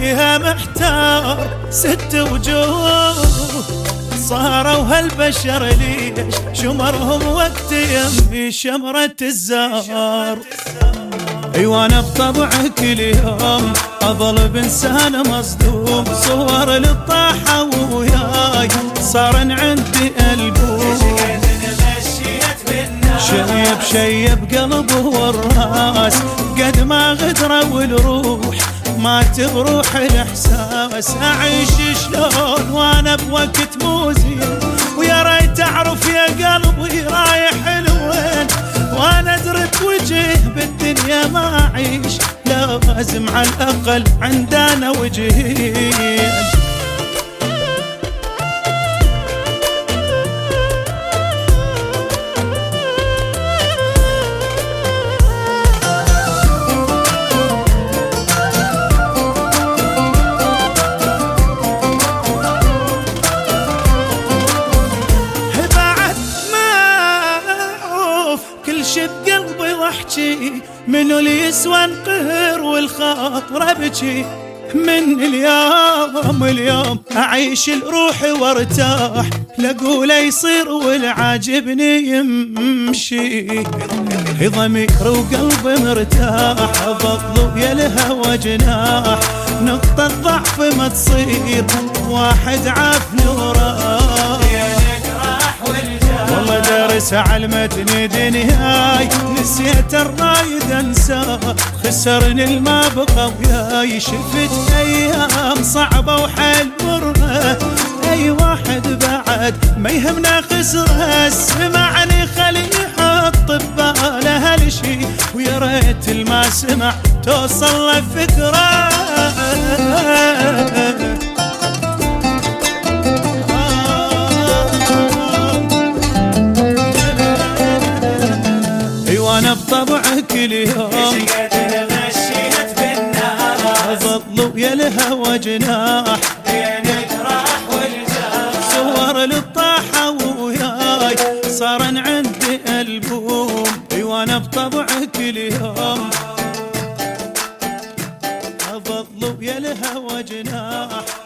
فيها محتار ست وجوه، صاروا هالبشر ليش شمرهم وقت يمي شمرة الزهر. ايوه انا بطبعي كل يوم اظل بانسان مصدوم، صور للطاحة وياي صار عندي البوم، شيب قلبه والراس قد ما غدره والروح ما تبروح الاحساس. اعيش شلون وانا بوقت مو زين، ويا ريت اعرف يا قلبي رايح لوين، وانا ادرك وجه بالدنيا ما اعيش، لازم على الاقل عندنا وجهين. بقلبي ضحكي منو اللي يسوى انقهر والخاطر ابكي، من اليوم اعيش لروحي وارتاح، لاقوله يصير والعاجبني يمشي، ضمير وقلبي مرتاح، بطلب يا الهوى جناح، نقطة ضعف ما تصير واحد عافني وراح، والله دارس علمتني دنياي، نسيت الرايد انساه، خسرني الما بقى وياي، شفت ايام صعبة وحيل مرة، اي واحد بعد ما يهمنا خسره، سمعني خلي يحط بباله هالشي، ويا ريت الما سمع توصل له فكرة. وانا بطبعه كل يوم مشيت بالناس، بطلب يا الهوى جناح، بينك راح والجاح، صور للطاحة وياي صار عندي البوم، وانا بطبعه كل يوم بطلب يا الهوى جناح.